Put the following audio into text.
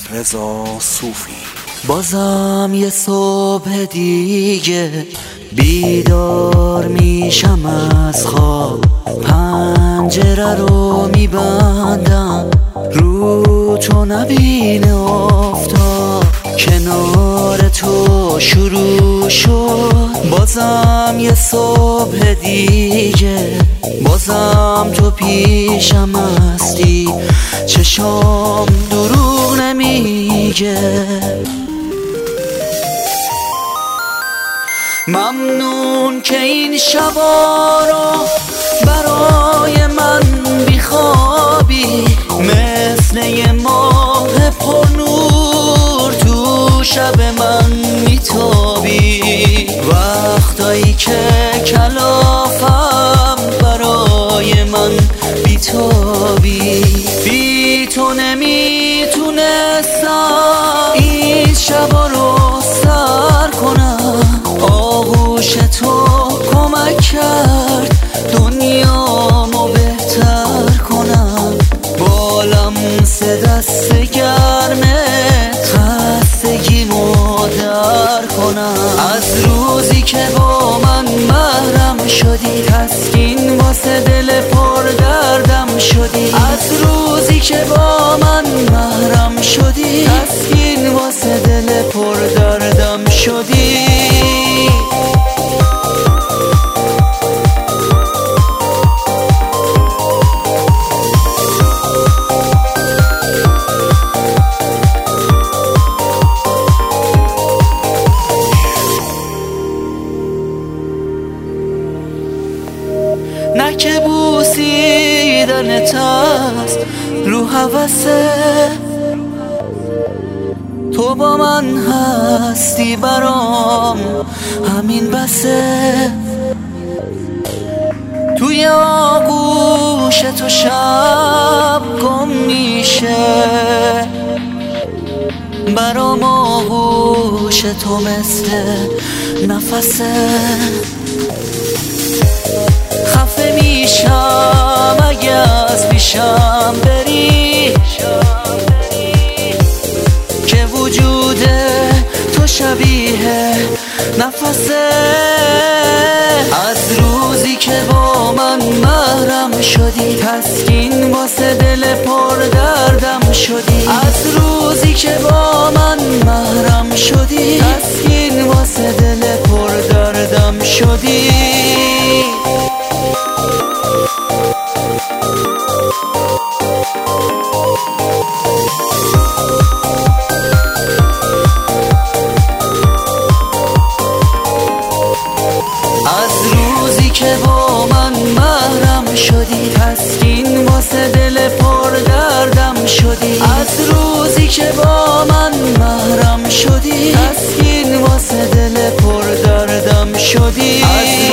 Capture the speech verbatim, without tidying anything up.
رضا صوفی. بازم یه صبح دیگه بیدار میشم از خواب، پنجره رو میبندم رو تو نبینه آفتاب، کنار تو شروع شد بازم یه صبح دیگه، بازم تو پیشم هستی، چشام دروغ نمیگه. ممنون که این شبا رو برای من بیخوابی، مثل یه ماه پرنور تو شب من میتابی، وقتایی که کلافم برای من بیتابی. بی تو نمیتونستم این شبا رو سر کنم، آغوش تو کمک کرد دنیامو بهتر کنم، بالم سه دست گرمه خستگیمو در کنم. از روزی که با من محرم شدی، تسکین واسه دل پر دردم شدی. از روزی که با من محرم شدی، تسکین واسه دل پر دردم شدی. نه که بوسیدنت است رو هوسه، تو با من هستی برام همین بسه. توی آغوش تو شب گم میشه، برام آغوش تو مثل نفسه. خفه میشم اگه از پیشم بری، که وجود تو شبیه نفسه. از روزی که با من محرم شدی، تسکین واسه دل پر دردم شدی. از روزی که با من محرم شدی، تسکین واسه دل پر دردم شدی. از روزی که با من محرم شدی، تسکین واسه دل پر دردم شدی. از روزی که با من محرم شدی، تسکین واسه دل پر دردم شدی.